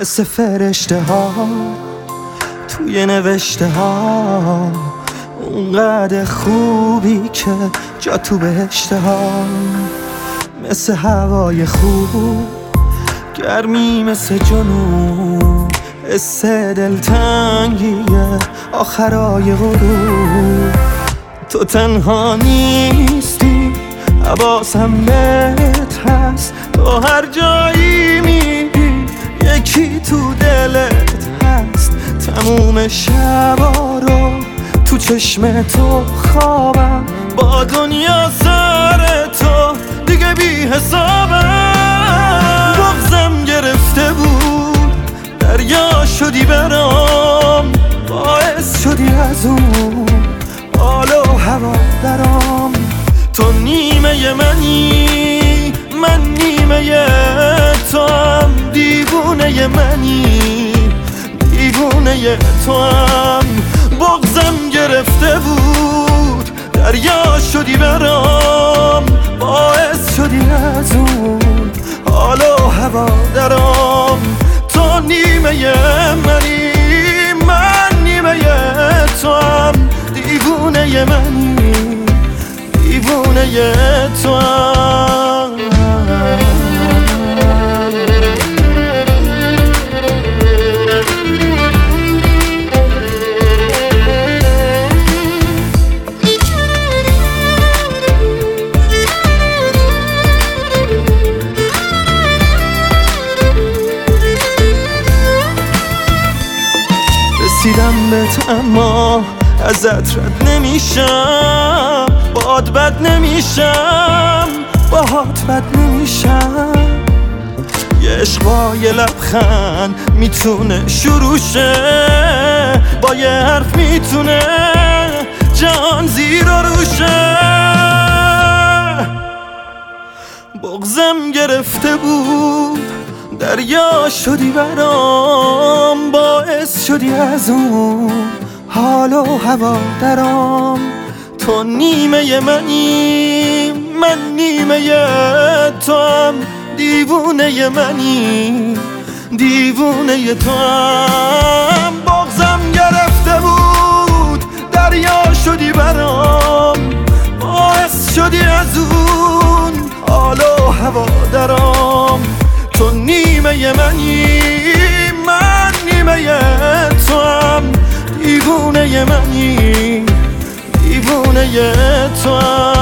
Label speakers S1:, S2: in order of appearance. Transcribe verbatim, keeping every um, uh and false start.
S1: مثل فرشته ها توی نوشته ها، اونقدر خوبی که جا تو بهشته ها. مثل هوای خوب گرمی مثل جنوب، حس دلتنگیه آخرای غروب. تو تنها نیستی حواسم بهت هست، تو هر جایی میری یکی تو دلت هست. تموم شبا رو تو چشم تو خوابم، با دنیا سر تو دیگه بی حسابم. بغضم گرفته بود دریا شدی برام، باعث شدی از اون حال و هوا درام. تو نیمه منی من نیمه تو هم، دیوونه منی دیوونه تو هم. بغضم گرفته بود دریا شدی برام، باعث شدی از اون حال و هوا درام. تو نیمه منی من نیمه تو هم، دیوونه منی دیوونه تو هم. رسیدم بهت اما ازت رد نمیشم، باهات بد نمیشم باهات بد نمیشم. یه عشق با یه لبخند میتونه شروع شه، با یه حرف میتونه جهان زیر و روشه. بغضم گرفته بود دریا شدی برام، باعث شدی از اون حال و هوا درام. تو نیمه منی من نیمه تو هم، دیوونه منی دیوونه تو هم. بغضم گرفته بود دریا شدی برام، باعث شدی از اون حال و هوا درام. تو نیمه منی من نیمه تو هم، دیوونه منی دیوونه تو هم.